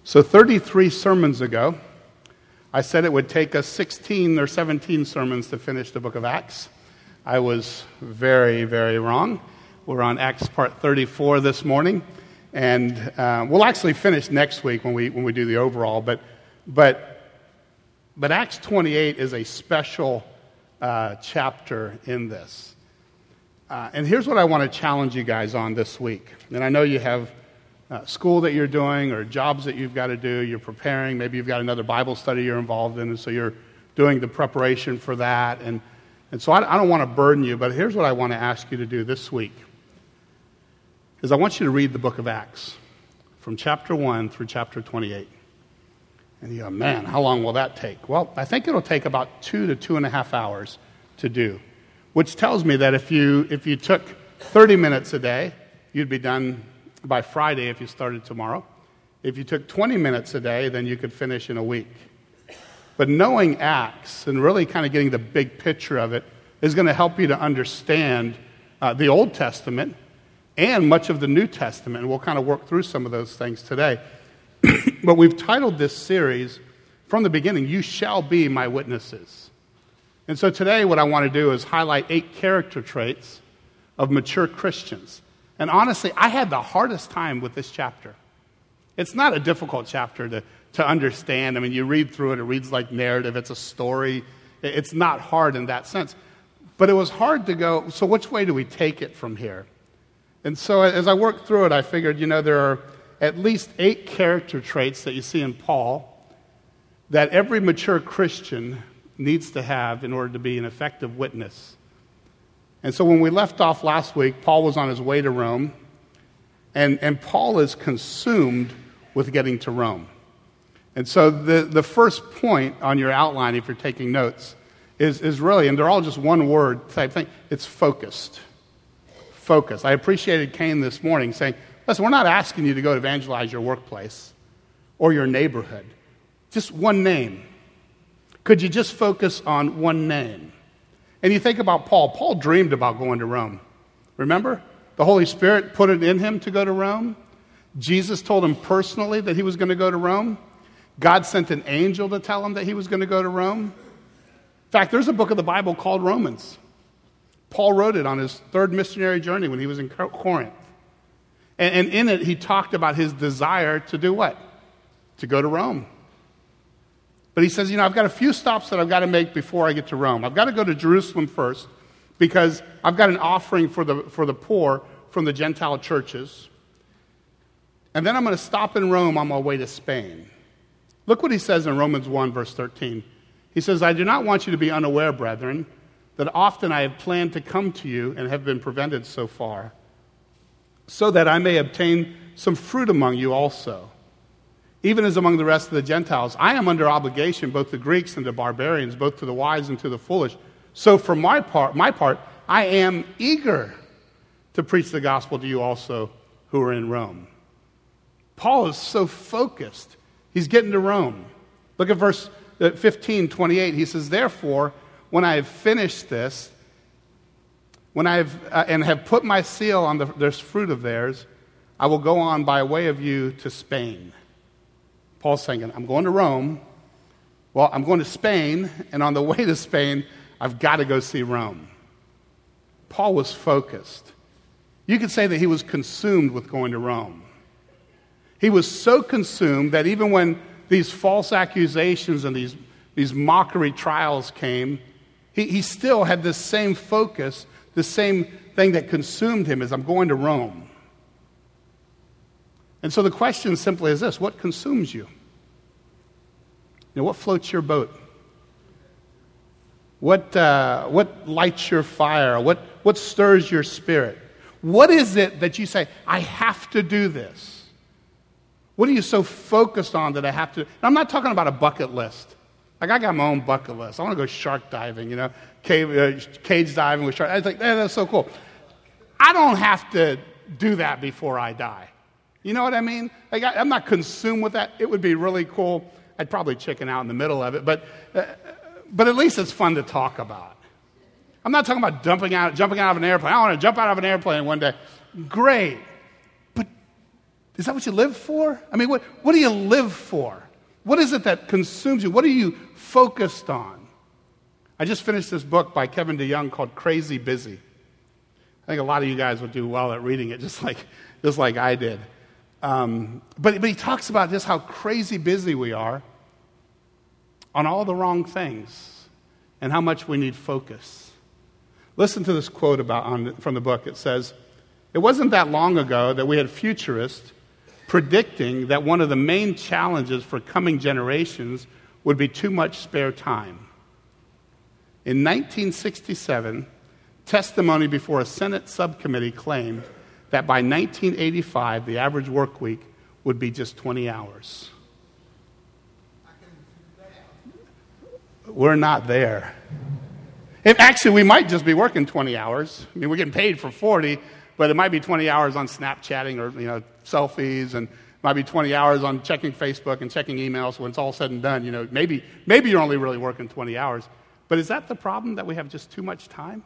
So 33 sermons ago, I said it would take us 16 or 17 sermons to finish the book of Acts. I was very, very wrong. We're on Acts part 34 this morning, and we'll actually finish next week when we do the overall. But Acts 28 is a special chapter in this. And here's what I want to challenge you guys on this week. And I know you have school that you're doing or jobs that you've got to do. You're preparing. Maybe you've got another Bible study you're involved in, and so you're doing the preparation for that. And so I don't want to burden you, but here's what I want to ask you to do this week. Is I want you to read the book of Acts from chapter 1 through chapter 28. And you go, man, how long will that take? Well, I think it'll take about 2 to 2.5 hours to do, which tells me that if you took 30 minutes a day, you'd be done by Friday if you started tomorrow. If you took 20 minutes a day, then you could finish in a week. But knowing Acts and really kind of getting the big picture of it is going to help you to understand the Old Testament and much of the New Testament. And we'll kind of work through some of those things today. But we've titled this series from the beginning, You Shall Be My Witnesses. And so today what I want to do is highlight 8 character traits of mature Christians. And honestly, I had the hardest time with this chapter. It's not a difficult chapter to understand. I mean, you read through it, it reads like narrative, it's a story. It's not hard in that sense. But it was hard to go, so which way do we take it from here? And so as I worked through it, I figured, there are at least 8 character traits that you see in Paul that every mature Christian needs to have in order to be an effective witness. And so when we left off last week, Paul was on his way to Rome, and Paul is consumed with getting to Rome. And so the first point on your outline, if you're taking notes, is really, and they're all just one word type thing, it's focused. Focus. I appreciated Kane this morning saying, listen, we're not asking you to go evangelize your workplace or your neighborhood. Just one name. Could you just focus on one name? And you think about Paul. Paul dreamed about going to Rome. Remember? The Holy Spirit put it in him to go to Rome. Jesus told him personally that he was going to go to Rome. God sent an angel to tell him that he was going to go to Rome. In fact, there's a book of the Bible called Romans. Paul wrote it on his 3rd missionary journey when he was in Corinth. And in it, he talked about his desire to do what? To go to Rome. But he says, I've got a few stops that I've got to make before I get to Rome. I've got to go to Jerusalem first because I've got an offering for the poor from the Gentile churches. And then I'm going to stop in Rome on my way to Spain. Look what he says in Romans 1, verse 13. He says, I do not want you to be unaware, brethren, that often I have planned to come to you and have been prevented so far, so that I may obtain some fruit among you also. Even as among the rest of the Gentiles, I am under obligation both to Greeks and to barbarians, both to the wise and to the foolish. So for my part, I am eager to preach the gospel to you also who are in Rome. Paul is so focused. He's getting to Rome. Look at verse 15:28. He says, therefore, when I have finished this, when I have put my seal on this fruit of theirs, I will go on by way of you to Spain. Paul's saying, I'm going to Rome. Well, I'm going to Spain, and on the way to Spain, I've got to go see Rome. Paul was focused. You could say that he was consumed with going to Rome. He was so consumed that even when these false accusations and these mockery trials came, he still had this same focus, the same thing that consumed him is, I'm going to Rome. And so the question simply is this: what consumes you? What floats your boat? What lights your fire? What stirs your spirit? What is it that you say, I have to do this? What are you so focused on that I have to? And I'm not talking about a bucket list. Like, I got my own bucket list. I want to go shark diving, cage diving with sharks. I think, that's so cool. I don't have to do that before I die. You know what I mean? Like, I'm not consumed with that. It would be really cool. I'd probably chicken out in the middle of it, but at least it's fun to talk about. I'm not talking about jumping out of an airplane. I want to jump out of an airplane one day. Great. Is that what you live for? I mean, what do you live for? What is it that consumes you? What are you focused on? I just finished this book by Kevin DeYoung called Crazy Busy. I think a lot of you guys would do well at reading it, just like I did. But he talks about just how crazy busy we are on all the wrong things and how much we need focus. Listen to this quote from the book. It says, "It wasn't that long ago that we had futurists predicting that one of the main challenges for coming generations would be too much spare time. In 1967, testimony before a Senate subcommittee claimed that by 1985, the average work week would be just 20 hours. We're not there. Actually, we might just be working 20 hours. I mean, we're getting paid for 40, but it might be 20 hours on Snapchatting or, selfies, and it might be 20 hours on checking Facebook and checking emails. When it's all said and done, maybe you're only really working 20 hours. But is that the problem, that we have just too much time?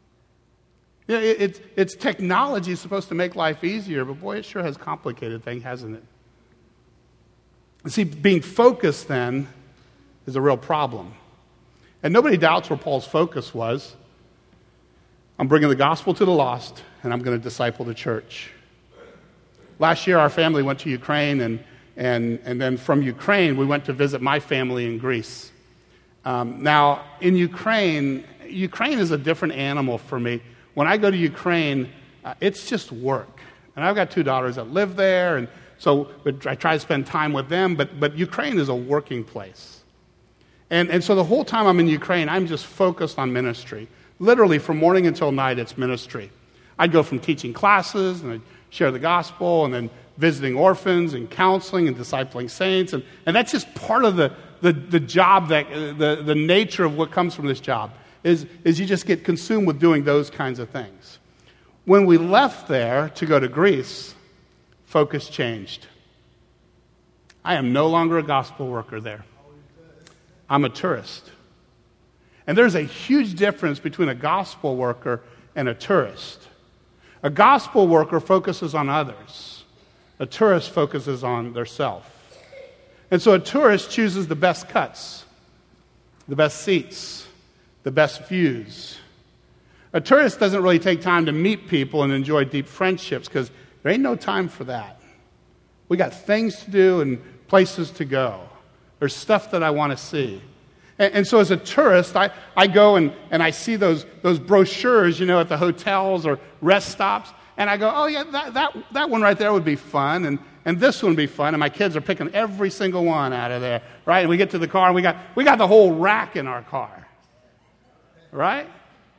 It's technology supposed to make life easier, but boy, it sure has complicated things, hasn't it? You see, being focused then is a real problem. And nobody doubts where Paul's focus was. I'm bringing the gospel to the lost, and I'm going to disciple the church. Last year, our family went to Ukraine, and then from Ukraine, we went to visit my family in Greece. Now, in Ukraine is a different animal for me. When I go to Ukraine, it's just work. And I've got 2 daughters that live there, and so I try to spend time with them, but Ukraine is a working place. And so the whole time I'm in Ukraine, I'm just focused on ministry. Literally, from morning until night, it's ministry. I'd go from teaching classes, and I'd share the gospel, and then visiting orphans, and counseling, and discipling saints. And that's just part of the job, that the nature of what comes from this job, is you just get consumed with doing those kinds of things. When we left there to go to Greece, focus changed. I am no longer a gospel worker there. I'm a tourist. And there's a huge difference between a gospel worker and a tourist. A gospel worker focuses on others. A tourist focuses on theirself. And so a tourist chooses the best cuts, the best seats, the best views. A tourist doesn't really take time to meet people and enjoy deep friendships, because there ain't no time for that. We got things to do and places to go. There's stuff that I want to see. And so as a tourist, I go and I see those brochures, at the hotels or rest stops, and I go, oh yeah, that one right there would be fun, and this one would be fun, and my kids are picking every single one out of there, right? And we get to the car, and we got the whole rack in our car, right?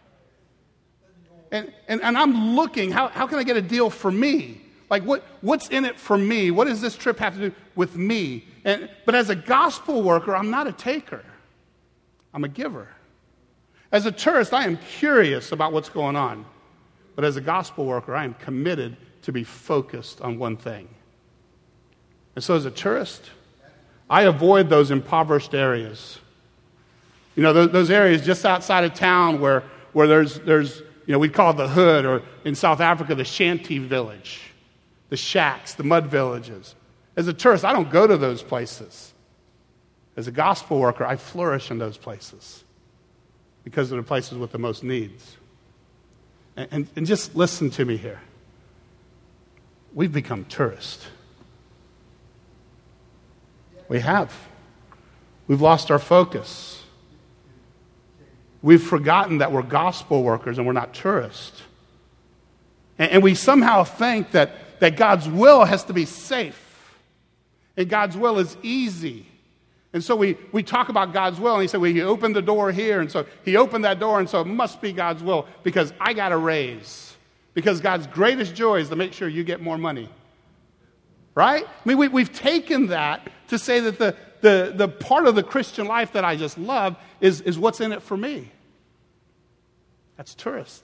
And I'm looking, how can I get a deal for me? Like, what's in it for me? What does this trip have to do with me? But as a gospel worker, I'm not a taker. I'm a giver. As a tourist, I am curious about what's going on. But as a gospel worker, I am committed to be focused on one thing. And so as a tourist, I avoid those impoverished areas. Those areas just outside of town where there's we call it the hood, or in South Africa, the shanty village. The shacks, the mud villages. As a tourist, I don't go to those places. As a gospel worker, I flourish in those places because they're the places with the most needs. And just listen to me here. We've become tourists. We have. We've lost our focus. We've forgotten that we're gospel workers and we're not tourists. And we somehow think that God's will has to be safe. And God's will is easy. And so we talk about God's will, and he said, well, he opened the door here, and so he opened that door, and so it must be God's will, because I got a raise. Because God's greatest joy is to make sure you get more money. Right? I mean, we've taken that to say that the part of the Christian life that I just love is what's in it for me. That's tourist.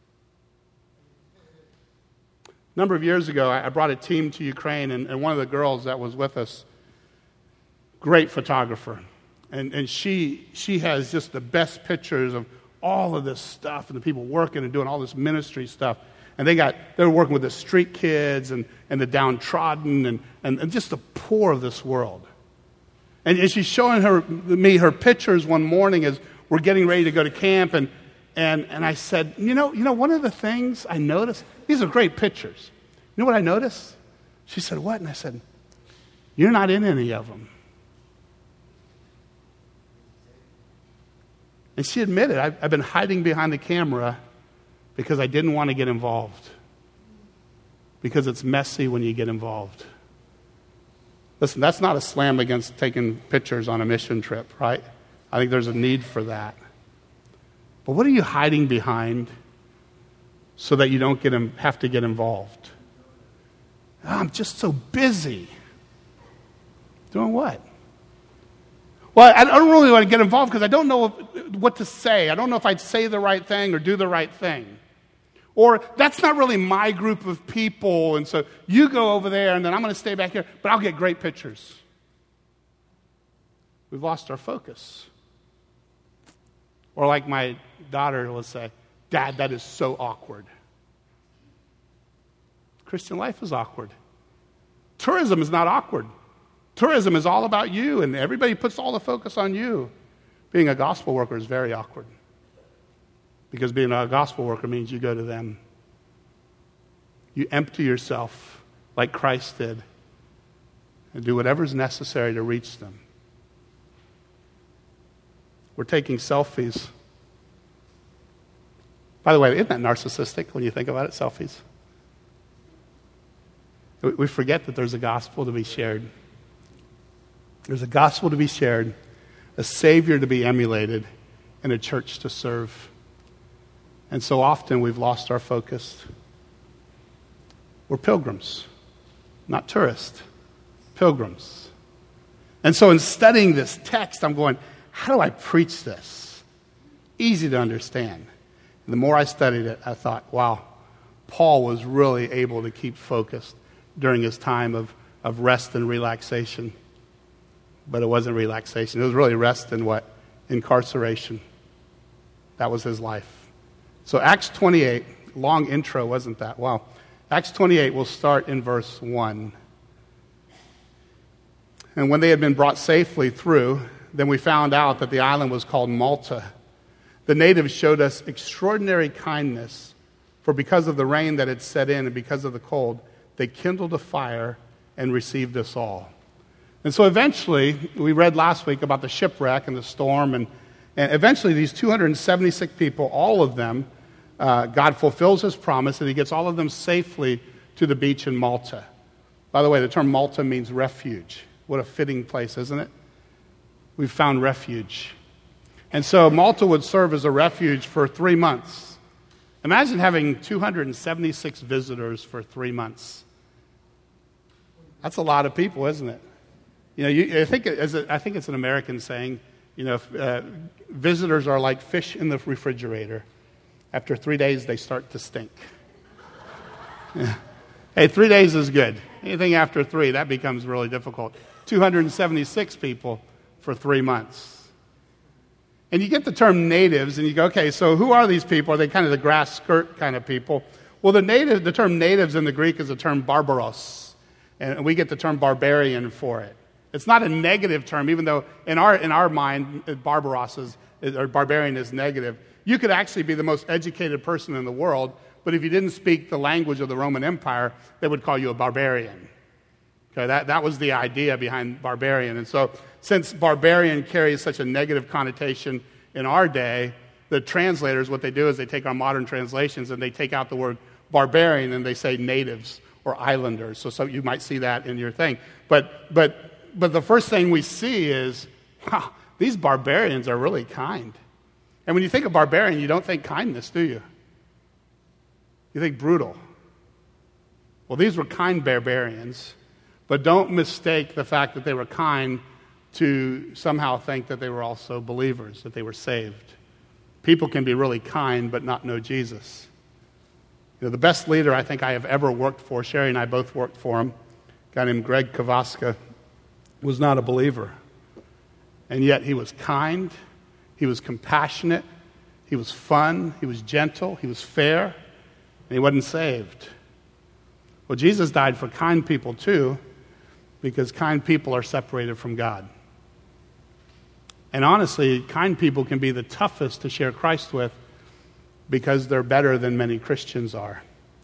A number of years ago, I brought a team to Ukraine, and one of the girls that was with us, great photographer, and she has just the best pictures of all of this stuff and the people working and doing all this ministry stuff. And they were working with the street kids and the downtrodden and just the poor of this world. And she's showing me her pictures one morning as we're getting ready to go to camp. And I said, you know, one of the things I noticed, these are great pictures. You know what I noticed? She said, what? And I said, you're not in any of them. And she admitted, I've been hiding behind the camera because I didn't want to get involved. Because it's messy when you get involved. Listen, that's not a slam against taking pictures on a mission trip, right? I think there's a need for that. But what are you hiding behind so that you don't have to get involved? Oh, I'm just so busy. Doing what? Well, I don't really want to get involved because I don't know what to say. I don't know if I'd say the right thing or do the right thing. Or that's not really my group of people, and so you go over there, and then I'm going to stay back here, but I'll get great pictures. We've lost our focus. Or like my daughter will say, Dad, that is so awkward. Christian life is awkward. Tourism is not awkward. Tourism is all about you, and everybody puts all the focus on you. Being a gospel worker is very awkward. Because being a gospel worker means you go to them. You empty yourself like Christ did and do whatever's necessary to reach them. We're taking selfies. By the way, isn't that narcissistic when you think about it, selfies? We forget that there's a gospel to be shared. There's a gospel to be shared, a Savior to be emulated, and a church to serve. And so often we've lost our focus. We're pilgrims, not tourists, pilgrims. And so in studying this text, I'm going, how do I preach this? Easy to understand. And the more I studied it, I thought, wow, Paul was really able to keep focused during his time of rest and relaxation. But it wasn't relaxation. It was really rest and what? Incarceration. That was his life. So Acts 28, long intro, wasn't that? Wow. Acts 28 will start in verse 1. And when they had been brought safely through, then we found out that the island was called Malta. The natives showed us extraordinary kindness, for because of the rain that had set in and because of the cold, they kindled a fire and received us all. And so eventually, we read last week about the shipwreck and the storm, and eventually these 276 people, all of them, God fulfills his promise and he gets all of them safely to the beach in Malta. By the way, the term Malta means refuge. What a fitting place, isn't it? We've found refuge. And so Malta would serve as a refuge for 3 months. Imagine having 276 visitors for 3 months. That's a lot of people, isn't it? You know, I think it's an American saying, you know, visitors are like fish in the refrigerator. After 3 days, they start to stink. Yeah. Hey, 3 days is good. Anything after 3, that becomes really difficult. 276 people for 3 months. And you get the term natives, and you go, okay, so who are these people? Are they kind of the grass skirt kind of people? Well, the term natives in the Greek is the term barbaros, and we get the term barbarian for it. It's not a negative term, even though in our mind, barbaros or barbarian is negative. You could actually be the most educated person in the world, but if you didn't speak the language of the Roman Empire, they would call you a barbarian. Okay, that was the idea behind barbarian. And so since barbarian carries such a negative connotation in our day, the translators, what they do is they take our modern translations and they take out the word barbarian and they say natives or islanders. So you might see that in your thing. But the first thing we see is, wow, these barbarians are really kind. And when you think of barbarian, you don't think kindness, do you? You think brutal. Well, these were kind barbarians, but don't mistake the fact that they were kind to somehow think that they were also believers, that they were saved. People can be really kind but not know Jesus. You know, the best leader I think I have ever worked for, Sherry and I both worked for him, a guy named Greg Kavaska, was not a believer. And yet he was kind, he was compassionate, he was fun, he was gentle, he was fair. and he wasn't saved. Well, Jesus died for kind people too, because kind people are separated from God. And honestly, kind people can be the toughest to share Christ with because they're better than many Christians are.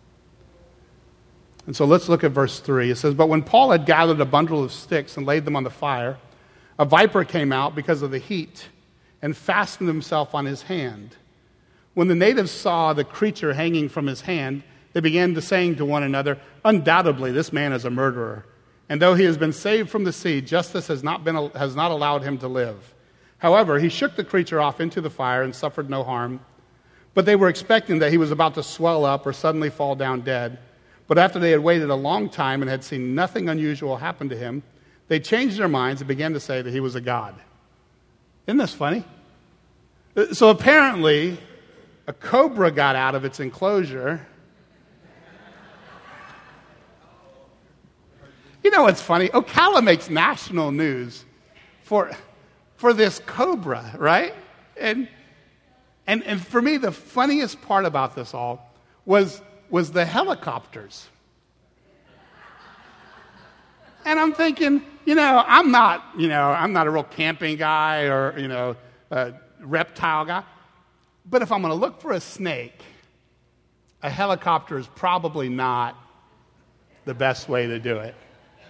And so let's look at verse 3. It says, "But when Paul had gathered a bundle of sticks and laid them on the fire, a viper came out because of the heat and fastened himself on his hand. When the natives saw the creature hanging from his hand, they began to saying to one another, 'Undoubtedly, this man is a murderer. And though he has been saved from the sea, justice has not allowed him to live.' However, he shook the creature off into the fire and suffered no harm. But they were expecting that he was about to swell up or suddenly fall down dead. But after they had waited a long time and had seen nothing unusual happen to him, they changed their minds and began to say that he was a god." Isn't this funny? So apparently, a cobra got out of its enclosure. You know what's funny? Ocala makes national news for this cobra, right? And for me, the funniest part about this all was the helicopters. And I'm thinking, I'm not a real camping guy or, a reptile guy. But if I'm going to look for a snake, a helicopter is probably not the best way to do it.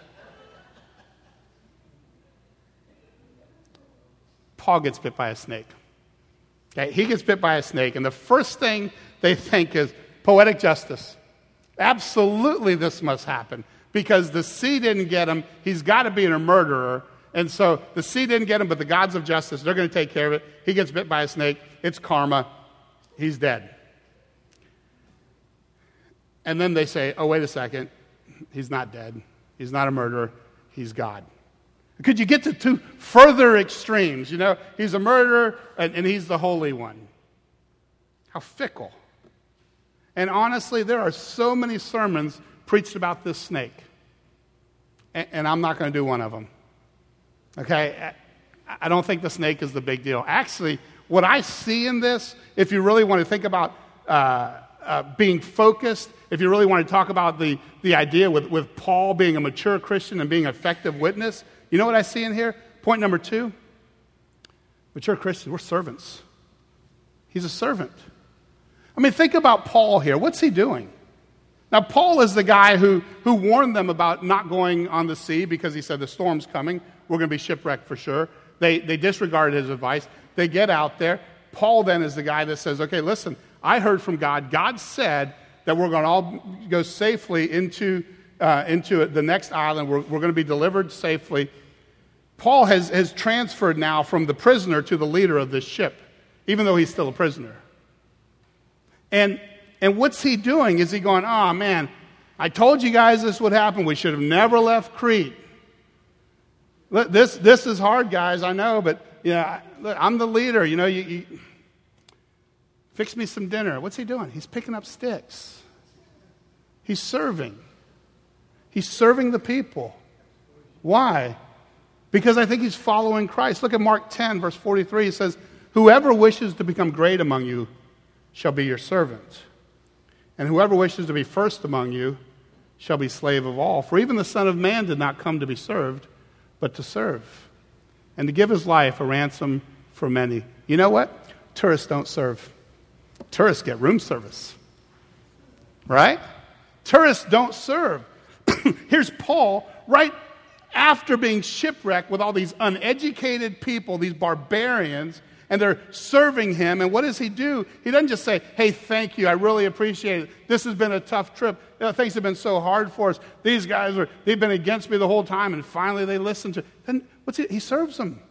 Paul gets bit by a snake. Okay, he gets bit by a snake, and the first thing they think is poetic justice. Absolutely, this must happen because the sea didn't get him. He's got to be a murderer, and so the sea didn't get him, but the gods of justice, they're going to take care of it. He gets bit by a snake. It's karma. He's dead. And then they say, oh, wait a second. He's not dead. He's not a murderer. He's God. Could you get to two further extremes? He's a murderer and he's the Holy One. How fickle. And honestly, there are so many sermons preached about this snake. And I'm not going to do one of them. Okay? I don't think the snake is the big deal. Actually, what I see in this, if you really want to think about being focused, if you really want to talk about the idea with Paul being a mature Christian and being an effective witness, you know what I see in here? Point number 2. Mature Christians, we're servants. He's a servant. I mean, think about Paul here. What's he doing? Now, Paul is the guy who warned them about not going on the sea because he said the storm's coming. We're going to be shipwrecked for sure. They disregarded his advice. They get out there. Paul then is the guy that says, okay, listen, I heard from God. God said that we're going to all go safely into the next island. We're going to be delivered safely. Paul has transferred now from the prisoner to the leader of this ship, even though he's still a prisoner. And what's he doing? Is he going, oh man, I told you guys this would happen. We should have never left Crete. This is hard, guys, I know, but I'm the leader. You fix me some dinner. What's he doing? He's picking up sticks. He's serving. He's serving the people. Why? Because I think he's following Christ. Look at Mark 10, verse 43. It says, whoever wishes to become great among you shall be your servant. And whoever wishes to be first among you shall be slave of all. For even the Son of Man did not come to be served, but to serve, and to give his life a ransom for many. You know what? Tourists don't serve. Tourists get room service. Right? Tourists don't serve. Here's Paul right after being shipwrecked with all these uneducated people, these barbarians, and they're serving him. And what does he do? He doesn't just say, hey, thank you, I really appreciate it. This has been a tough trip. Things have been so hard for us. These guys, they've been against me the whole time, and finally they listen to. Then he serves them.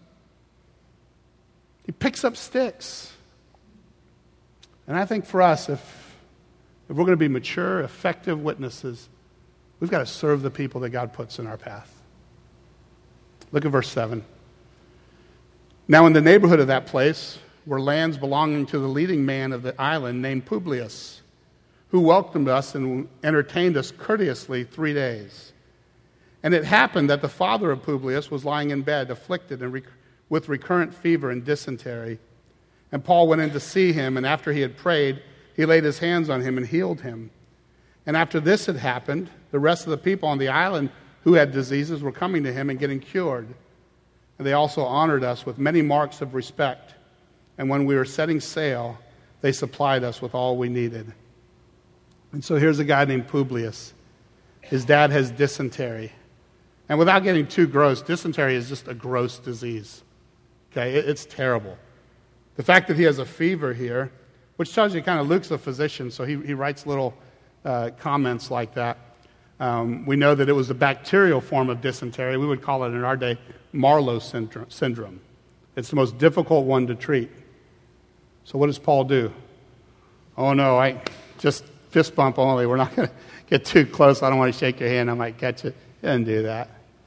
He picks up sticks. And I think for us, if we're going to be mature, effective witnesses, we've got to serve the people that God puts in our path. Look at verse 7. Now in the neighborhood of that place were lands belonging to the leading man of the island named Publius, who welcomed us and entertained us courteously 3 days. And it happened that the father of Publius was lying in bed, afflicted and with recurrent fever and dysentery. And Paul went in to see him, and after he had prayed, he laid his hands on him and healed him. And after this had happened, the rest of the people on the island who had diseases were coming to him and getting cured. And they also honored us with many marks of respect. And when we were setting sail, they supplied us with all we needed. And so here's a guy named Publius. His dad has dysentery. And without getting too gross, dysentery is just a gross disease. Okay, it's terrible. The fact that he has a fever here, which tells you kind of Luke's a physician, so he writes little comments like that. We know that it was a bacterial form of dysentery. We would call it in our day Marlowe syndrome. It's the most difficult one to treat. So what does Paul do? Oh no, I just fist bump only. We're not going to get too close. I don't want to shake your hand. I might catch it. He didn't do that.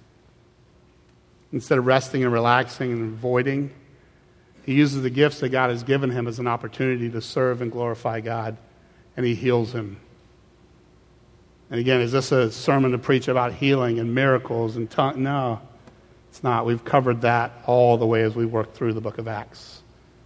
Instead of resting and relaxing and avoiding, he uses the gifts that God has given him as an opportunity to serve and glorify God, and he heals him. And again, is this a sermon to preach about healing and miracles and tongue? No, it's not. We've covered that all the way as we work through the book of Acts.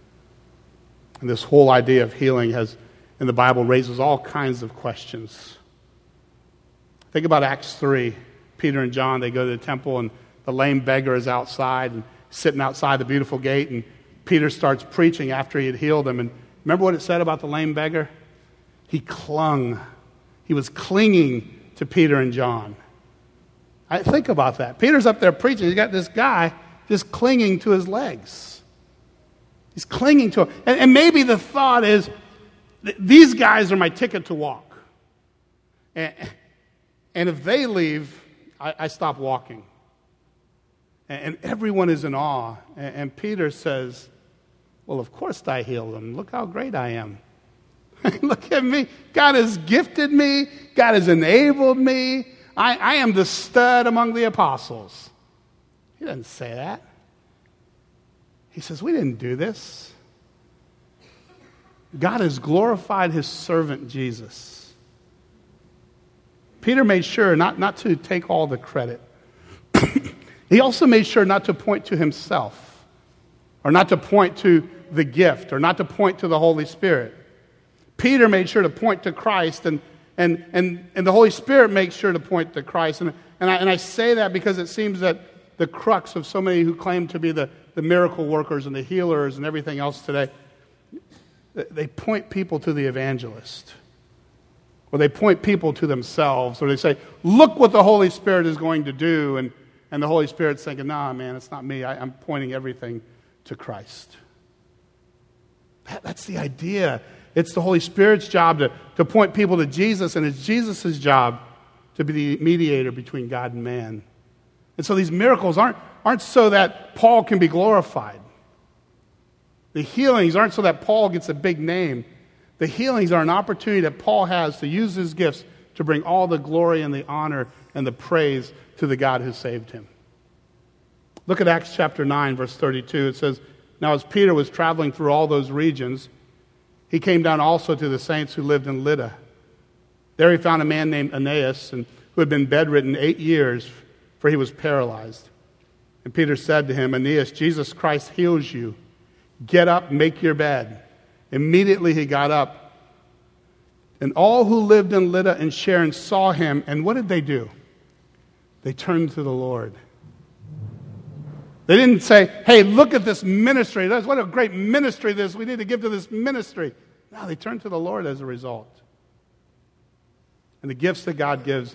And this whole idea of healing in the Bible raises all kinds of questions. Think about Acts 3. Peter and John, they go to the temple, and the lame beggar is outside and sitting outside the beautiful gate, and Peter starts preaching after he had healed him. And remember what it said about the lame beggar? He clung. He was clinging to Peter and John. I think about that. Peter's up there preaching. He's got this guy just clinging to his legs. He's clinging to him. And maybe the thought is, these guys are my ticket to walk. And if they leave, I stop walking. And everyone is in awe. And Peter says, well, of course I healed them. Look how great I am. Look at me. God has gifted me. God has enabled me. I am the stud among the apostles. He doesn't say that. He says, we didn't do this. God has glorified his servant Jesus. Peter made sure not to take all the credit. He also made sure not to point to himself, or not to point to the gift, or not to point to the Holy Spirit. Peter made sure to point to Christ, and the Holy Spirit makes sure to point to Christ. And I say that because it seems that the crux of so many who claim to be the miracle workers and the healers and everything else today, they point people to the evangelist. Or they point people to themselves. Or they say, look what the Holy Spirit is going to do. And the Holy Spirit's thinking, nah, man, it's not me. I'm pointing everything to Christ. That's the idea. It's the Holy Spirit's job to point people to Jesus, and it's Jesus' job to be the mediator between God and man. And so these miracles aren't so that Paul can be glorified. The healings aren't so that Paul gets a big name. The healings are an opportunity that Paul has to use his gifts to bring all the glory and the honor and the praise to the God who saved him. Look at Acts chapter 9, verse 32. It says, now as Peter was traveling through all those regions, he came down also to the saints who lived in Lydda. There he found a man named Aeneas, who had been bedridden 8 years, for he was paralyzed. And Peter said to him, Aeneas, Jesus Christ heals you. Get up, make your bed. Immediately he got up. And all who lived in Lydda and Sharon saw him, and what did they do? They turned to the Lord. They didn't say, hey, look at this ministry. What a great ministry this. We need to give to this ministry. No, they turned to the Lord as a result. And the gifts that God gives,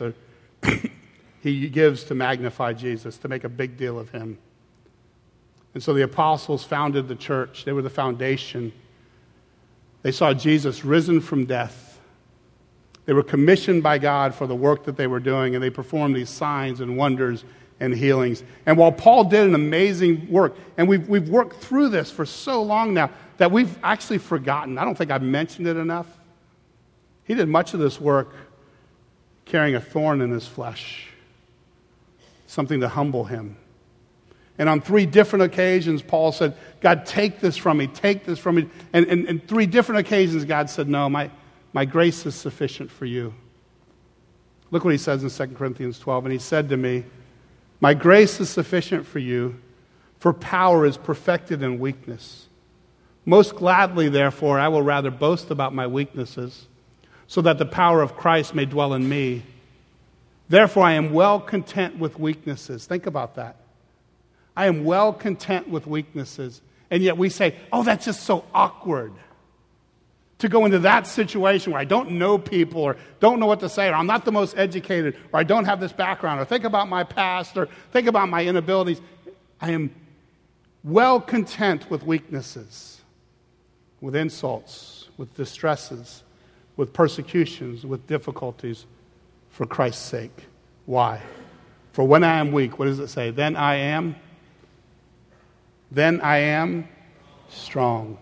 he gives to magnify Jesus, to make a big deal of him. And so the apostles founded the church. They were the foundation. They saw Jesus risen from death. They were commissioned by God for the work that they were doing, and they performed these signs and wonders and healings. And while Paul did an amazing work, and we've worked through this for so long now that we've actually forgotten. I don't think I've mentioned it enough. He did much of this work carrying a thorn in his flesh, something to humble him. And on 3 different occasions, Paul said, God, take this from me, take this from me. And 3 different occasions, God said, no, my grace is sufficient for you. Look what he says in 2 Corinthians 12. And he said to me, my grace is sufficient for you, for power is perfected in weakness. Most gladly, therefore, I will rather boast about my weaknesses, so that the power of Christ may dwell in me. Therefore, I am well content with weaknesses. Think about that. I am well content with weaknesses. And yet we say, oh, that's just so awkward to go into that situation where I don't know people or don't know what to say, or I'm not the most educated, or I don't have this background, or think about my past, or think about my inabilities. I am well content with weaknesses, with insults, with distresses, with persecutions, with difficulties, for Christ's sake. Why? For when I am weak, what does it say? Then I am strong.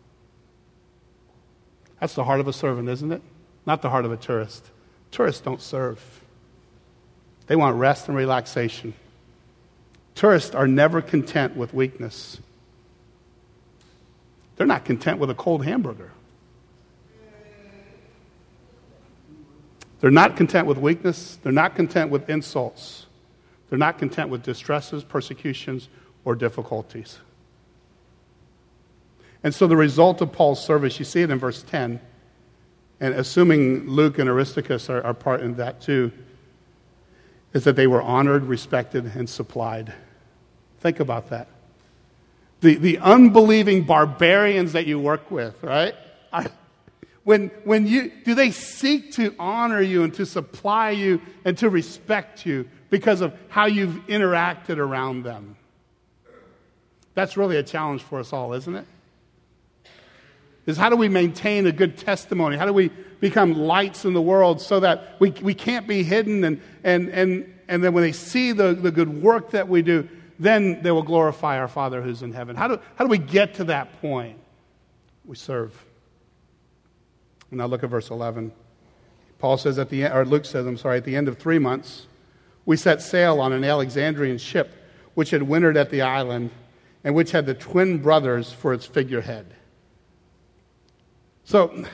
That's the heart of a servant, isn't it? Not the heart of a tourist. Tourists don't serve. They want rest and relaxation. Tourists are never content with weakness. They're not content with a cold hamburger. They're not content with weakness. They're not content with insults. They're not content with distresses, persecutions, or difficulties. And so the result of Paul's service, you see it in verse 10, and assuming Luke and Aristarchus are part in that too, is that they were honored, respected, and supplied. Think about that. The unbelieving barbarians that you work with, right? Do they seek to honor you and to supply you and to respect you because of how you've interacted around them? That's really a challenge for us all, isn't it? Is how do we maintain a good testimony? How do we become lights in the world so that we can't be hidden, and then when they see the good work that we do, then they will glorify our Father who's in heaven. How do we get to that point? We serve. And now look at verse 11. Luke says, at the end of 3 months, we set sail on an Alexandrian ship which had wintered at the island and which had the twin brothers for its figurehead. So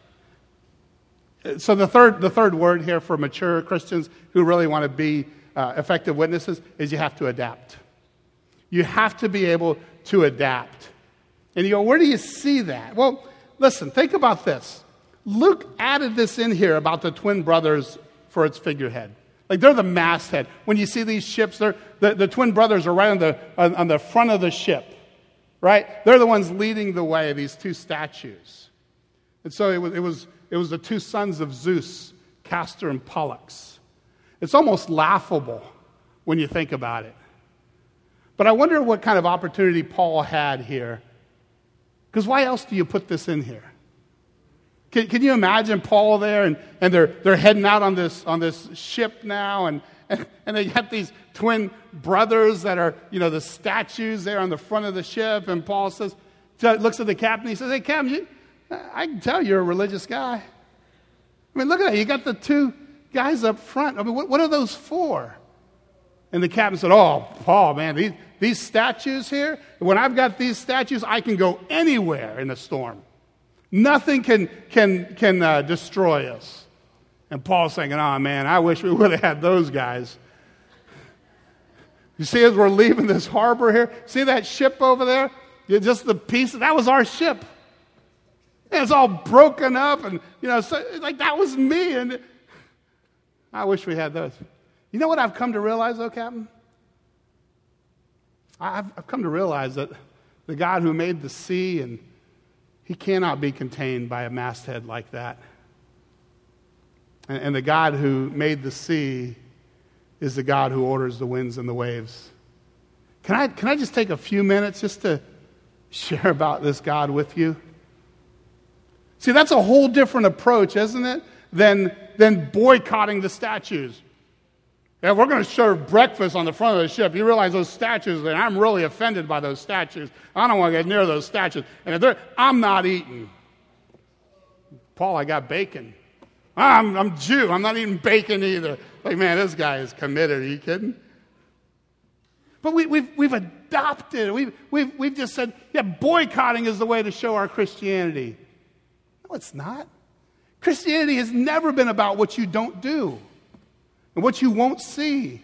the third word here for mature Christians who really want to be effective witnesses is you have to adapt. You have to be able to adapt. And you go, where do you see that? Well, listen, think about this. Luke added this in here about the twin brothers for its figurehead. Like they're the masthead. When you see these ships, the twin brothers are right on the front of the ship, right? They're the ones leading the way, these two statues. And so it was the two sons of Zeus, Castor and Pollux. It's almost laughable when you think about it. But I wonder what kind of opportunity Paul had here. Because why else do you put this in here? Can you imagine Paul there and they're heading out on this ship now and they got these twin brothers that are, the statues there on the front of the ship, and Paul looks at the captain, he says, hey, Captain, I can tell you're a religious guy. I mean, look at that. You got the two guys up front. I mean, what are those for? And the captain said, oh, Paul, man, these statues here, when I've got these statues, I can go anywhere in a storm. Nothing can destroy us. And Paul's saying, oh, man, I wish we would have had those guys. You see, as we're leaving this harbor here, see that ship over there? Just the piece, that was our ship. And it's all broken up, and, so, like that was me. And I wish we had those. You know what I've come to realize, though, Captain? I've come to realize that the God who made the sea, and he cannot be contained by a masthead like that. And the God who made the sea is the God who orders the winds and the waves. Can I just take a few minutes just to share about this God with you? See, that's a whole different approach, isn't it, than boycotting the statues. Yeah, we're going to serve breakfast on the front of the ship. You realize those statues, and I'm really offended by those statues. I don't want to get near those statues. And I'm not eating. Paul, I got bacon. I'm Jew. I'm not eating bacon either. Like, man, this guy is committed. Are you kidding? But we've adopted. We've just said, yeah, boycotting is the way to show our Christianity. No, it's not. Christianity has never been about what you don't do and what you won't see.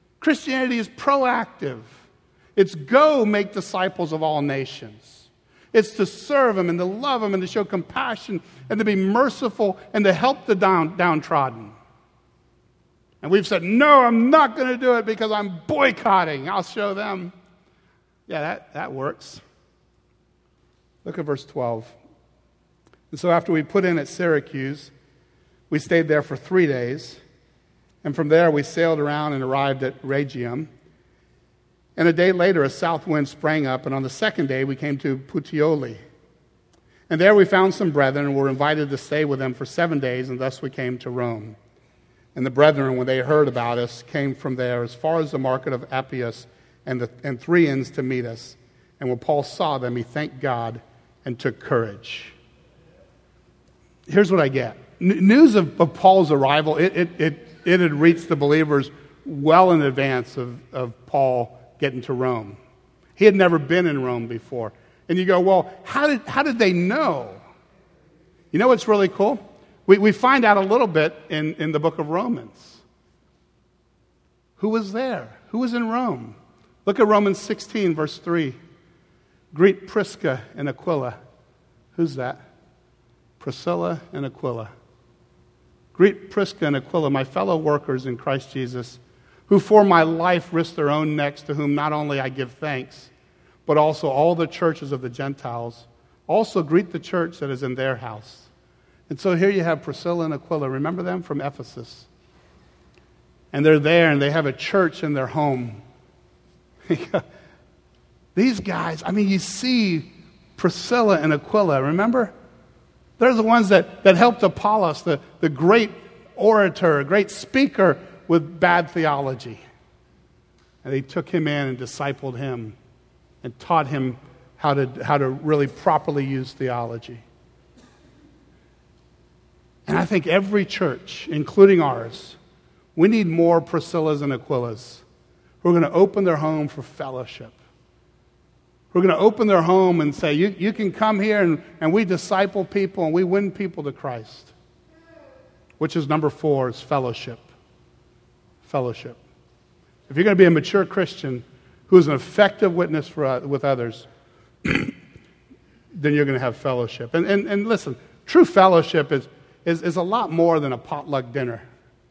Christianity is proactive. It's go make disciples of all nations. It's to serve them and to love them and to show compassion and to be merciful and to help the downtrodden. And we've said, no, I'm not going to do it because I'm boycotting. I'll show them. Yeah, that works. Look at verse 12. And so after we put in at Syracuse, we stayed there for 3 days. And from there we sailed around and arrived at Rhegium. And a day later a south wind sprang up, and on the second day we came to Puteoli. And there we found some brethren and were invited to stay with them for 7 days, and thus we came to Rome. And the brethren, when they heard about us, came from there as far as the market of Appius and 3 inns to meet us. And when Paul saw them, he thanked God and took courage. Here's what I get. News of Paul's arrival, it had reached the believers well in advance of Paul getting to Rome. He had never been in Rome before. And you go, well, how did they know? You know what's really cool? We find out a little bit in the book of Romans. Who was there? Who was in Rome? Look at Romans 16, verse 3. Greet Prisca and Aquila. Who's that? Priscilla and Aquila. Greet Prisca and Aquila, my fellow workers in Christ Jesus, who for my life risked their own necks, to whom not only I give thanks, but also all the churches of the Gentiles. Also greet the church that is in their house. And so here you have Priscilla and Aquila. Remember them from Ephesus? And they're there, and they have a church in their home. These guys, you see Priscilla and Aquila, remember? They're the ones that helped Apollos, the great orator, great speaker with bad theology. And they took him in and discipled him and taught him how to really properly use theology. And I think every church, including ours, we need more Priscillas and Aquilas who are going to open their home for fellowship. Who are going to open their home and say, you can come here and we disciple people and we win people to Christ. Which is number 4, is fellowship. Fellowship. If you're going to be a mature Christian who is an effective witness with others, then you're going to have fellowship. And listen, true fellowship is a lot more than a potluck dinner.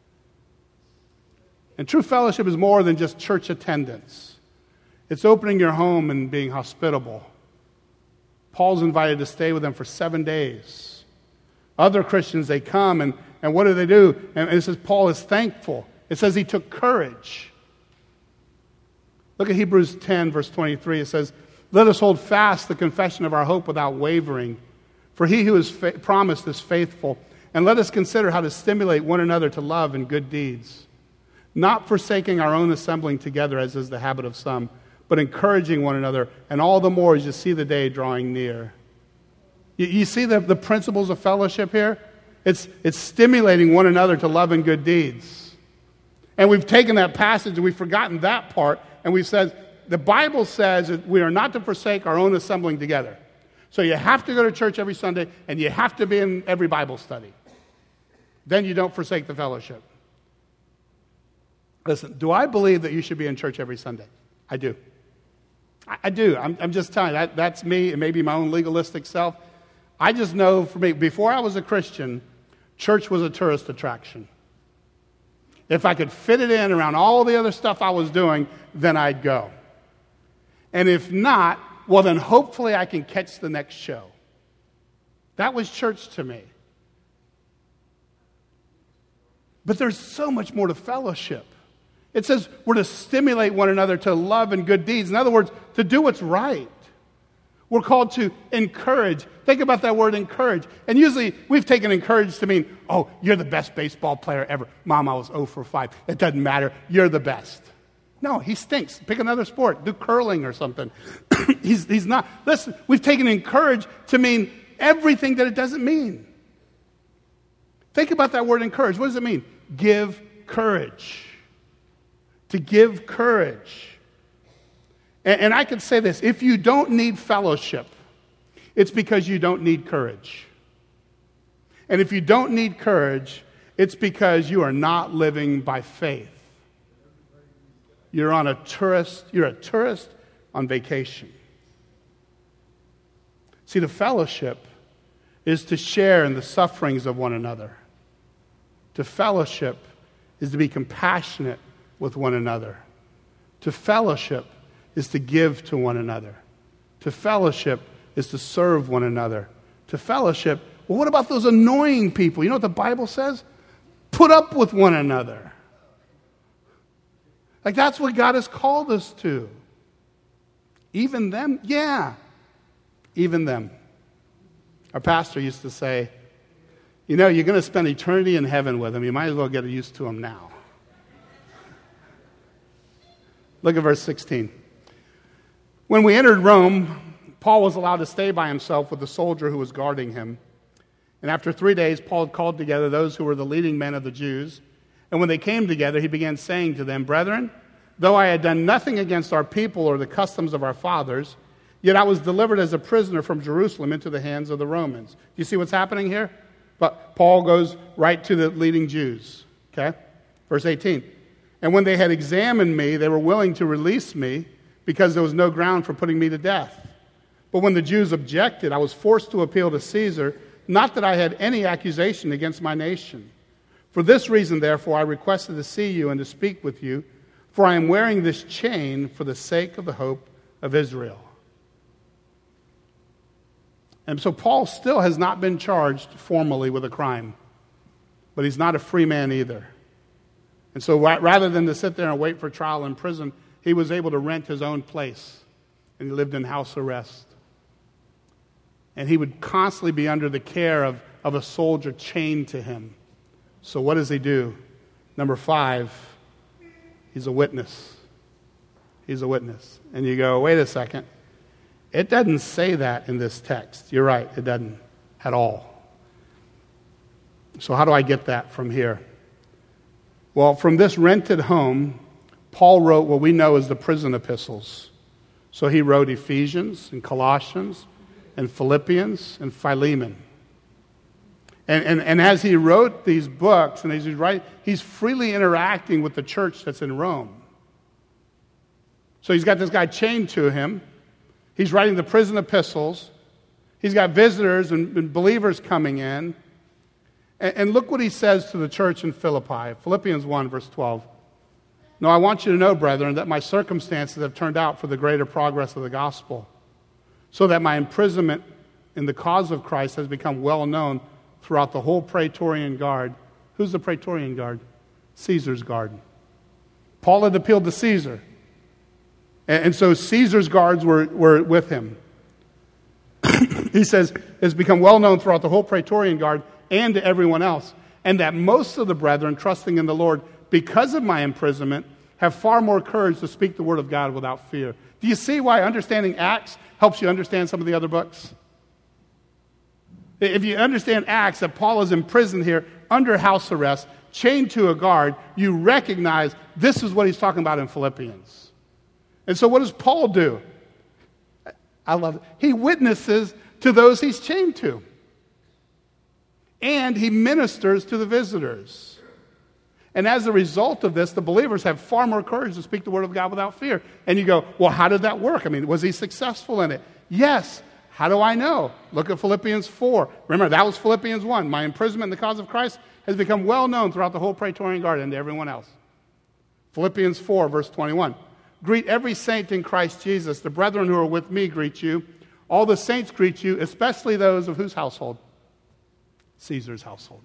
And true fellowship is more than just church attendance. It's opening your home and being hospitable. Paul's invited to stay with them for 7 days. Other Christians, they come and what do? And it says Paul is thankful. It says he took courage. Look at Hebrews 10, verse 23. It says, let us hold fast the confession of our hope without wavering. For he who is promised is faithful. And let us consider how to stimulate one another to love and good deeds. Not forsaking our own assembling together, as is the habit of some, but encouraging one another, and all the more as you see the day drawing near. You see the principles of fellowship here? It's stimulating one another to love and good deeds. And we've taken that passage and we've forgotten that part, and we've said, the Bible says that we are not to forsake our own assembling together. So you have to go to church every Sunday, and you have to be in every Bible study. Then you don't forsake the fellowship. Listen, do I believe that you should be in church every Sunday? I do. I do. I'm just telling you, that's me. It may be my own legalistic self. I just know for me, before I was a Christian, church was a tourist attraction. If I could fit it in around all the other stuff I was doing, then I'd go. And if not, well, then hopefully I can catch the next show. That was church to me. But there's so much more to fellowship. It says we're to stimulate one another to love and good deeds. In other words, to do what's right. We're called to encourage. Think about that word encourage. And usually we've taken encourage to mean, oh, you're the best baseball player ever. Mom, I was 0 for 5. It doesn't matter. You're the best. No, he stinks. Pick another sport. Do curling or something. He's not. Listen, we've taken encourage to mean everything that it doesn't mean. Think about that word encourage. What does it mean? Give courage. To give courage. And I could say this, if you don't need fellowship, it's because you don't need courage. And if you don't need courage, it's because you are not living by faith. You're a tourist on vacation. See, to fellowship is to share in the sufferings of one another. To fellowship is to be compassionate with one another. To fellowship is to give to one another. To fellowship is to serve one another. To fellowship, well, what about those annoying people? You know what the Bible says? Put up with one another. Like, that's what God has called us to. Even them? Yeah, even them. Our pastor used to say, you know, you're going to spend eternity in heaven with them. You might as well get used to them now. Look at verse 16. When we entered Rome, Paul was allowed to stay by himself with the soldier who was guarding him. And after 3 days, Paul had called together those who were the leading men of the Jews. And when they came together, he began saying to them, Brethren, though I had done nothing against our people or the customs of our fathers, yet I was delivered as a prisoner from Jerusalem into the hands of the Romans. Do you see what's happening here? But Paul goes right to the leading Jews. Okay? Verse 18. And when they had examined me, they were willing to release me because there was no ground for putting me to death. But when the Jews objected, I was forced to appeal to Caesar, not that I had any accusation against my nation. For this reason, therefore, I requested to see you and to speak with you, for I am wearing this chain for the sake of the hope of Israel. And so Paul still has not been charged formally with a crime, but he's not a free man either. And so rather than to sit there and wait for trial in prison, he was able to rent his own place, and he lived in house arrest. And he would constantly be under the care of a soldier chained to him. So what does he do? Number 5, he's a witness. He's a witness. And you go, wait a second. It doesn't say that in this text. You're right, it doesn't at all. So how do I get that from here? Well, from this rented home, Paul wrote what we know as the prison epistles. So he wrote Ephesians and Colossians and Philippians and Philemon. And as he wrote these books, and as he's writing, he's freely interacting with the church that's in Rome. So he's got this guy chained to him. He's writing the prison epistles. He's got visitors and believers coming in. And look what he says to the church in Philippi. Philippians 1, verse 12. No, I want you to know, brethren, that my circumstances have turned out for the greater progress of the gospel, so that my imprisonment in the cause of Christ has become well known throughout the whole Praetorian Guard. Who's the Praetorian Guard? Caesar's guard. Paul had appealed to Caesar. And so Caesar's guards were with him. He says, it's become well known throughout the whole Praetorian Guard and to everyone else, and that most of the brethren, trusting in the Lord, because of my imprisonment, have far more courage to speak the word of God without fear. Do you see why understanding Acts helps you understand some of the other books? If you understand Acts, that Paul is imprisoned here under house arrest, chained to a guard, you recognize this is what he's talking about in Philippians. And so what does Paul do? I love it. He witnesses to those he's chained to. And he ministers to the visitors. And as a result of this, the believers have far more courage to speak the word of God without fear. And you go, well, how did that work? I mean, was he successful in it? Yes. How do I know? Look at Philippians 4. Remember, that was Philippians 1. My imprisonment in the cause of Christ has become well known throughout the whole Praetorian Guard and to everyone else. Philippians 4, verse 21. Greet every saint in Christ Jesus. The brethren who are with me greet you. All the saints greet you, especially those of whose household? Caesar's household.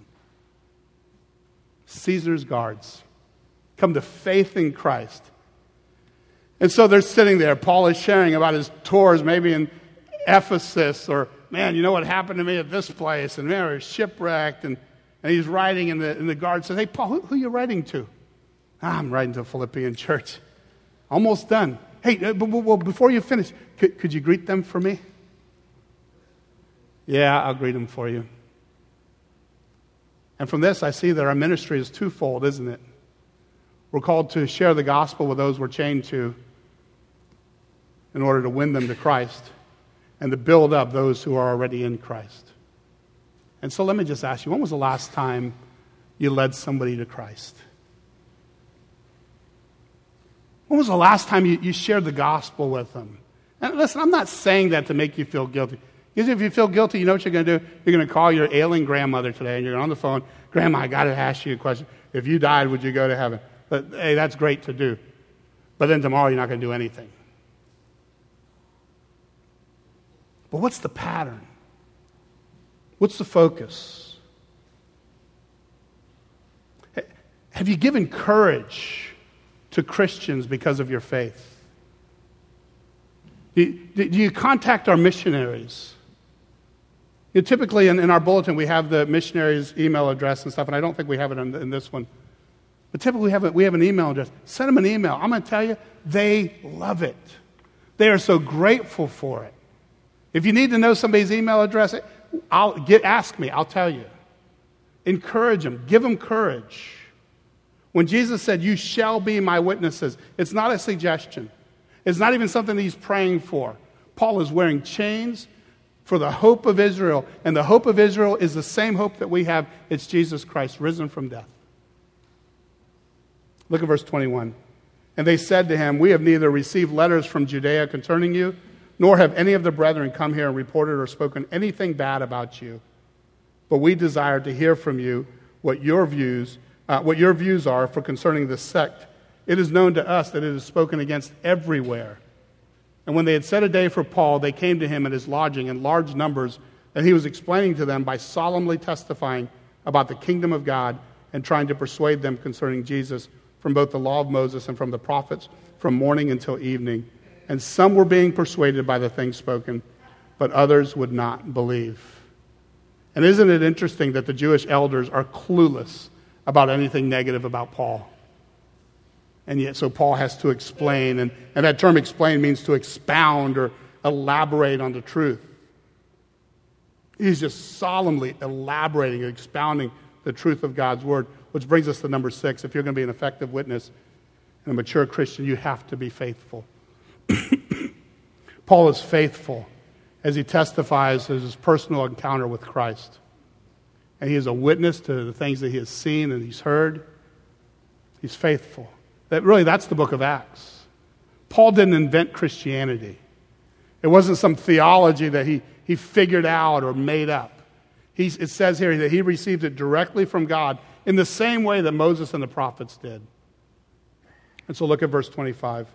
Caesar's guards come to faith in Christ. And so they're sitting there. Paul is sharing about his tours, maybe in Ephesus, or, man, you know what happened to me at this place, and man, I was shipwrecked, and he's writing, and the guard says, hey, Paul, who are you writing to? I'm writing to a Philippian church. Almost done. Hey, well, before you finish, could you greet them for me? Yeah, I'll greet them for you. And from this, I see that our ministry is twofold, isn't it? We're called to share the gospel with those we're chained to in order to win them to Christ and to build up those who are already in Christ. And so let me just ask you, when was the last time you led somebody to Christ? When was the last time you shared the gospel with them? And listen, I'm not saying that to make you feel guilty. Even if you feel guilty, you know what you're going to do? You're going to call your ailing grandmother today, and you're on the phone. Grandma, I got to ask you a question. If you died, would you go to heaven? But, hey, that's great to do. But then tomorrow, you're not going to do anything. But what's the pattern? What's the focus? Have you given courage to Christians because of your faith? Do you contact our missionaries? Typically, in our bulletin, we have the missionaries' email address and stuff, and I don't think we have it in this one. But typically, we have an email address. Send them an email. I'm going to tell you, they love it. They are so grateful for it. If you need to know somebody's email address, ask me. I'll tell you. Encourage them. Give them courage. When Jesus said, "You shall be my witnesses," it's not a suggestion. It's not even something he's praying for. Paul is wearing chains for the hope of Israel. And the hope of Israel is the same hope that we have. It's Jesus Christ risen from death. Look at verse 21. And they said to him, "We have neither received letters from Judea concerning you, nor have any of the brethren come here and reported or spoken anything bad about you. But we desire to hear from you what your views are for concerning this sect. It is known to us that it is spoken against everywhere." And when they had set a day for Paul, they came to him at his lodging in large numbers, and he was explaining to them by solemnly testifying about the kingdom of God and trying to persuade them concerning Jesus from both the law of Moses and from the prophets from morning until evening. And some were being persuaded by the things spoken, but others would not believe. And isn't it interesting that the Jewish elders are clueless about anything negative about Paul? And yet, so Paul has to explain, and that term explain means to expound or elaborate on the truth. He's just solemnly elaborating and expounding the truth of God's word, which brings us to number 6. If you're going to be an effective witness and a mature Christian, you have to be faithful. Paul is faithful as he testifies of his personal encounter with Christ. And he is a witness to the things that he has seen and he's heard. He's faithful. That's the book of Acts. Paul didn't invent Christianity. It wasn't some theology that he figured out or made up. It says here that he received it directly from God in the same way that Moses and the prophets did. And so look at verse 25.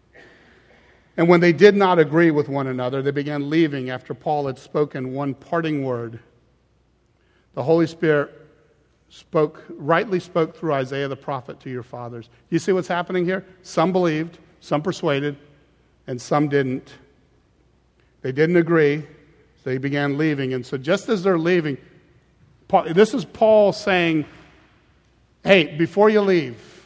And when they did not agree with one another, they began leaving after Paul had spoken one parting word. The Holy Spirit rightly spoke through Isaiah the prophet to your fathers. You see what's happening here? Some believed, some persuaded, and some didn't. They didn't agree, so they began leaving. And so just as they're leaving, this is Paul saying, hey, before you leave,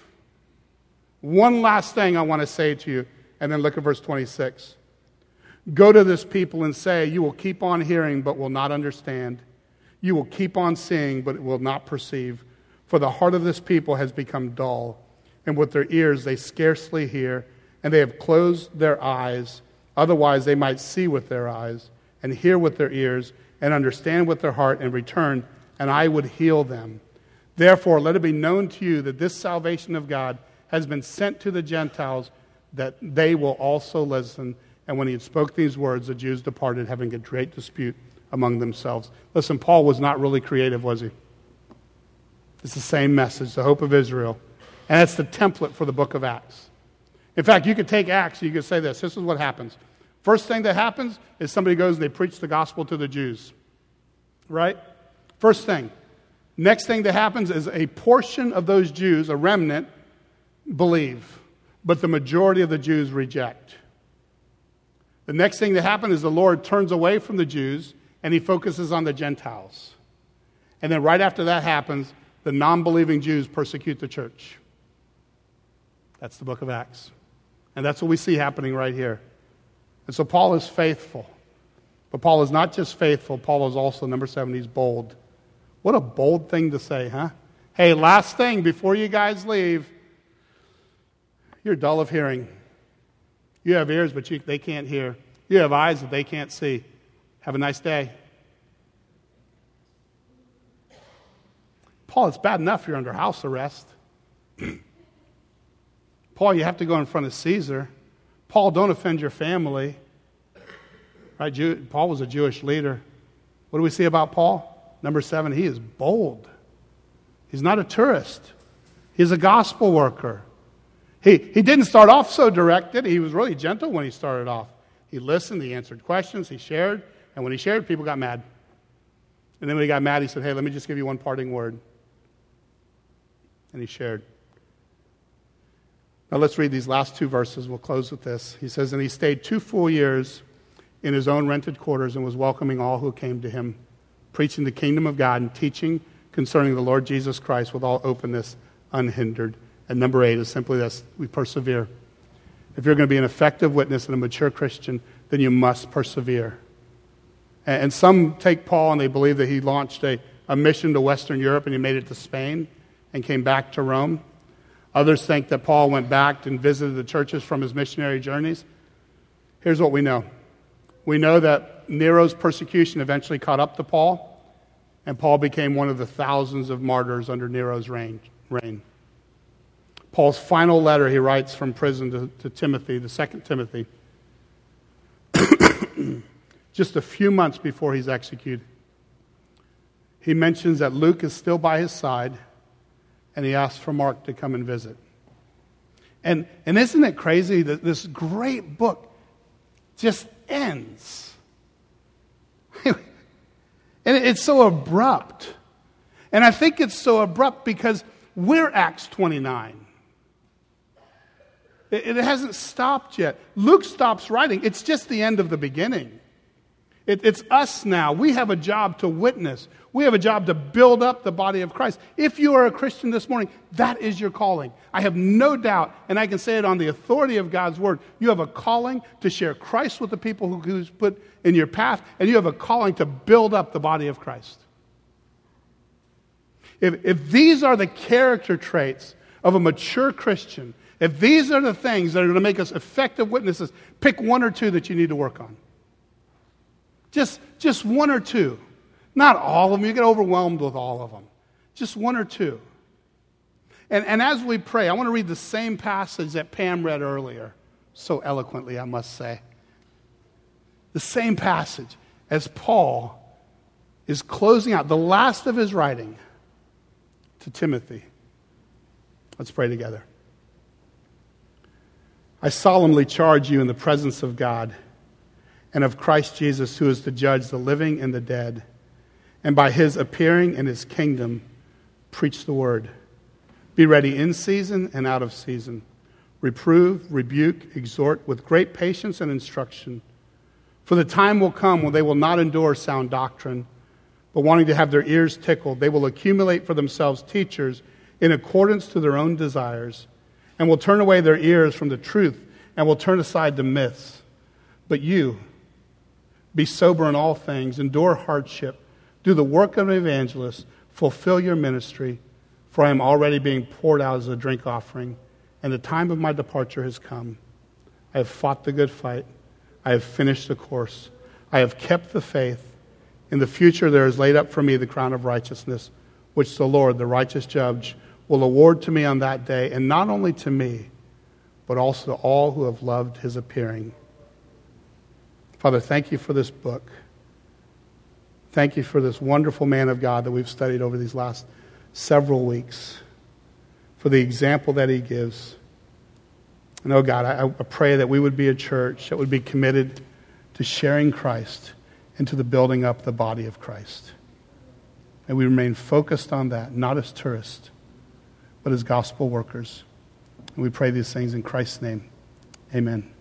one last thing I want to say to you. And then look at verse 26. Go to this people and say, you will keep on hearing, but will not understand. You will keep on seeing, but will not perceive. For the heart of this people has become dull, and with their ears they scarcely hear, and they have closed their eyes. Otherwise they might see with their eyes, and hear with their ears, and understand with their heart, and return, and I would heal them. Therefore let it be known to you that this salvation of God has been sent to the Gentiles, that they will also listen. And when he had spoke these words, the Jews departed, having a great dispute among themselves. Listen, Paul was not really creative, was he? It's the same message, the hope of Israel. And it's the template for the book of Acts. In fact, you could take Acts, you could say this is what happens. First thing that happens is somebody goes and they preach the gospel to the Jews. Right? First thing. Next thing that happens is a portion of those Jews, a remnant, believe. But the majority of the Jews reject. The next thing that happens is the Lord turns away from the Jews and he focuses on the Gentiles. And then right after that happens, the non-believing Jews persecute the church. That's the book of Acts. And that's what we see happening right here. And so Paul is faithful. But Paul is not just faithful, Paul is also, number 7, he's bold. What a bold thing to say, huh? Hey, last thing before you guys leave, you're dull of hearing. You have ears, but they can't hear. You have eyes that they can't see. Have a nice day. Paul, it's bad enough you're under house arrest. Paul, you have to go in front of Caesar. Paul, don't offend your family. right? Paul was a Jewish leader. What do we see about Paul? Number 7, he is bold. He's not a tourist. He's a gospel worker. He didn't start off so direct, did he? He was really gentle when he started off. He listened, he answered questions, he shared, and when he shared, people got mad. And then when he got mad, he said, hey, let me just give you one parting word. And he shared. Now let's read these last 2 verses. We'll close with this. He says, and he stayed 2 full years in his own rented quarters and was welcoming all who came to him, preaching the kingdom of God and teaching concerning the Lord Jesus Christ with all openness, unhindered. And number 8 is simply this: we persevere. If you're going to be an effective witness and a mature Christian, then you must persevere. And some take Paul and they believe that he launched a mission to Western Europe and he made it to Spain and came back to Rome. Others think that Paul went back and visited the churches from his missionary journeys. Here's what we know. We know that Nero's persecution eventually caught up to Paul, and Paul became one of the thousands of martyrs under Nero's reign. Paul's final letter he writes from prison to Timothy, the 2 Timothy, just a few months before he's executed. He mentions that Luke is still by his side, and he asks for Mark to come and visit. And isn't it crazy that this great book just ends? And it's so abrupt. And I think it's so abrupt because we're Acts 29. It hasn't stopped yet. Luke stops writing. It's just the end of the beginning. It's us now. We have a job to witness. We have a job to build up the body of Christ. If you are a Christian this morning, that is your calling. I have no doubt, and I can say it on the authority of God's word, you have a calling to share Christ with the people who's put in your path, and you have a calling to build up the body of Christ. If these are the character traits of a mature Christian, if these are the things that are going to make us effective witnesses, pick 1 or 2 that you need to work on. Just 1 or 2. Not all of them. You get overwhelmed with all of them. Just 1 or 2. And as we pray, I want to read the same passage that Pam read earlier. So eloquently, I must say. The same passage as Paul is closing out the last of his writing to Timothy. Let's pray together. I solemnly charge you in the presence of God and of Christ Jesus, who is to judge the living and the dead, and by his appearing in his kingdom, preach the word. Be ready in season and out of season. Reprove, rebuke, exhort with great patience and instruction. For the time will come when they will not endure sound doctrine, but wanting to have their ears tickled, they will accumulate for themselves teachers in accordance to their own desires, and will turn away their ears from the truth, and will turn aside to myths. But you, be sober in all things, endure hardship, do the work of an evangelist, fulfill your ministry, for I am already being poured out as a drink offering, and the time of my departure has come. I have fought the good fight. I have finished the course. I have kept the faith. In the future there is laid up for me the crown of righteousness, which the Lord, the righteous judge, will award to me on that day, and not only to me, but also to all who have loved his appearing. Father, thank you for this book. Thank you for this wonderful man of God that we've studied over these last several weeks, for the example that he gives. And oh God, I pray that we would be a church that would be committed to sharing Christ and to the building up the body of Christ. And we remain focused on that, not as tourists, but as gospel workers. And we pray these things in Christ's name. Amen.